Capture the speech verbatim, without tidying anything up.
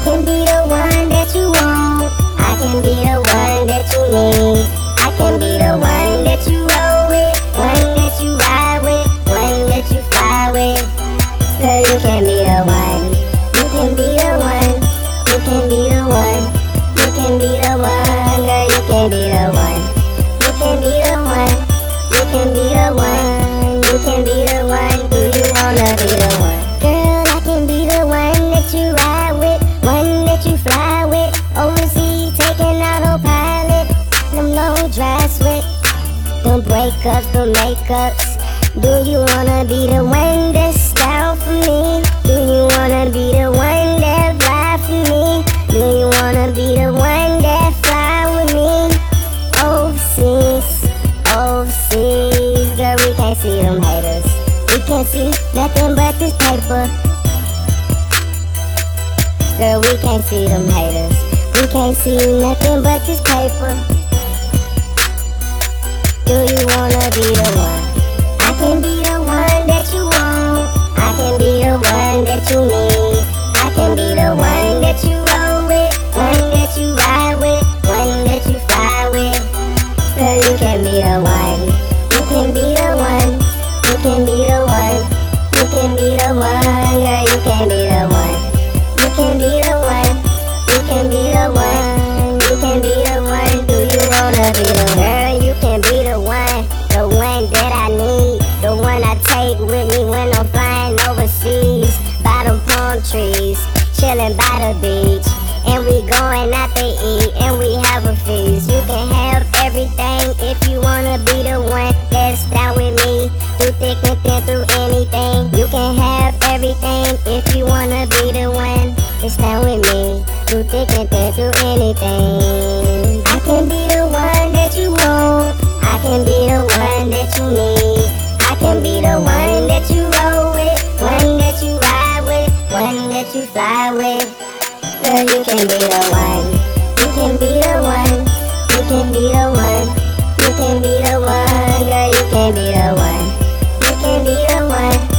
can be the one that you want. I can be the one that you need. I can be the one that you roll with, one that you ride with, one that you fly with. Girl, you can be the one. You can be the one. You can be the one. You can be the one. Girl, you can be the one. You can be the one. You can be the one. You can be the one. Do you wanna be the one? Girl, I can be the one that you ride with, one that you fly with, overseas taking autopilot, them long drives with, them breakups, them makeups. Do you wanna be the one that's down for me? Do you wanna be the one that fly for me? Do you wanna be the one that fly with me? Overseas, overseas, girl, we can't see them haters. We can't see nothing but this paper. Girl, we can't see them haters. We can't see nothing but this paper. Do you wanna be the one? I can be the one that you want. I can be the one that you need. I can be the one that you roll with, one that you ride with, one that you fly with. Girl, you can be the one. You can be the one. You can be the one. You can be the one. Girl, you can be the one. You can be the one. You can be the one. You can be the one. Do you wanna be the one? Girl, you can be the one. The one that I need. The one I take with me when I'm flying overseas. By them palm trees, chilling by the beach. And we going out to eat, and we have a feast. You can have everything if you wanna be the one that's down with me. Through thick and thin, through anything. You can have everything if you wanna be the one that's down with me. Through thick and thin, through anything. I can be the one that you want. I can be the one that you need. I can be the one that you roll with, one that you ride with, one that you fly with. Girl, you can be the one. You can be the one. You can be the one. You can be the one. Girl, you can be the one. You can be the one.